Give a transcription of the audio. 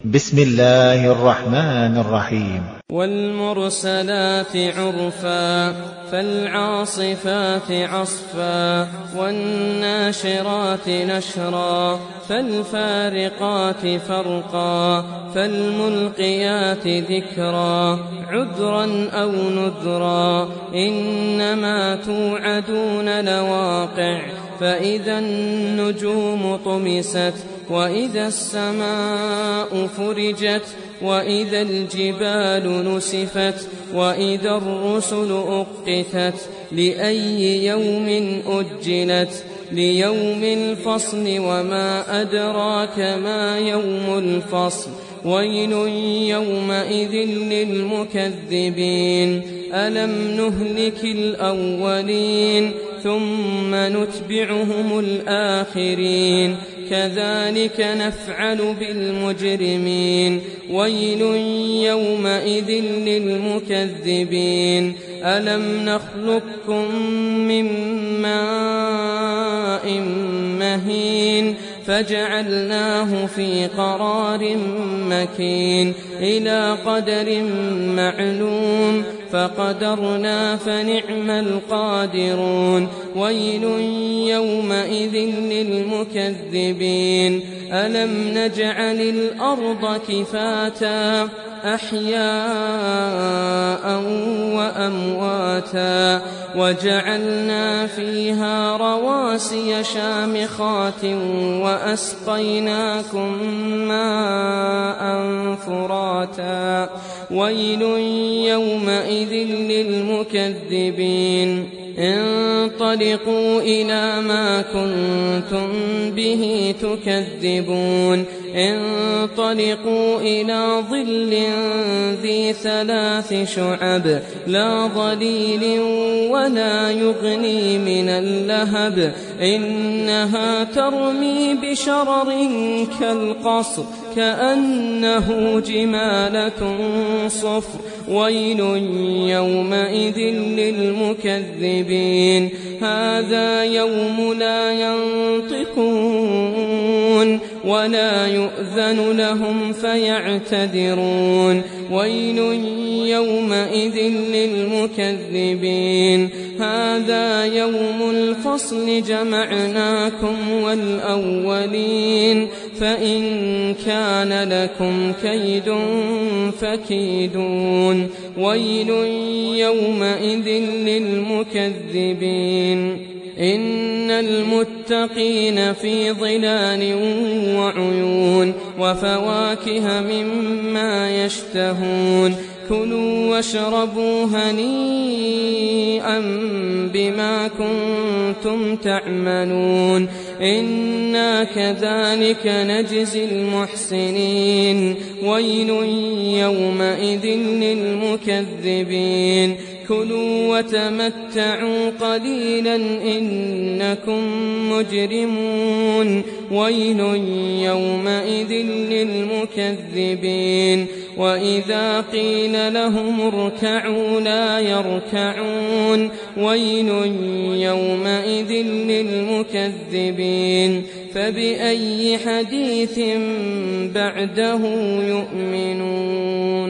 بسم الله الرحمن الرحيم. والمرسلات عرفا فالعاصفات عصفا والناشرات نشرا فالفارقات فرقا فالملقيات ذكرا عذرا أو نذرا إنما توعدون لواقع فإذا النجوم طمست وإذا السماء فرجت وإذا الجبال نسفت وإذا الرسل أقتت لأي يوم أجلت ليوم الفصل وما أدراك ما يوم الفصل ويل يومئذ للمكذبين ألم نهلك الأولين ثم نتبعهم الآخرين كذلك نفعل بالمجرمين ويل يومئذ للمكذبين ألم نخلقكم من ماء مهين فجعلناه في قرار مكين إلى قدر معلوم فقدرنا فنعم القادرون ويل يومئذ للمكذبين ألم نجعل الأرض كفاتا أحياء وأمواتا وجعلنا فيها رواسي شامخات وأسقيناكم ماء فراتا ويل يومئذ للمكذبين انطلقوا إلى ما كنتم به تكذبون انطلقوا إلى ظل ذي 3 شعب لا ظليل ولا يغني من اللهب إنها ترمي بشرر كالقصر كأنه جمالة صفر ويل يومئذ للمكذبين هذا يوم لا ينطقون ولا يؤذن لهم فيعتذرون ويل يومئذ للمكذبين هذا يوم الفصل جمعناكم والأولين فإن كان لكم كيد فكيدون ويل يومئذ للمكذبين إن المتقين في ظلال وعيون وفواكه مما يشتهون كلوا واشربوا هنيئا بما كنتم تعملون إنا كذلك نجزي المحسنين ويل يومئذ للمكذبين كلوا وتمتعوا قليلا إنكم مجرمون ويل يومئذ للمكذبين وإذا قيل لهم اركعوا لا يركعون ويل يومئذ للمكذبين فبأي حديث بعده يؤمنون.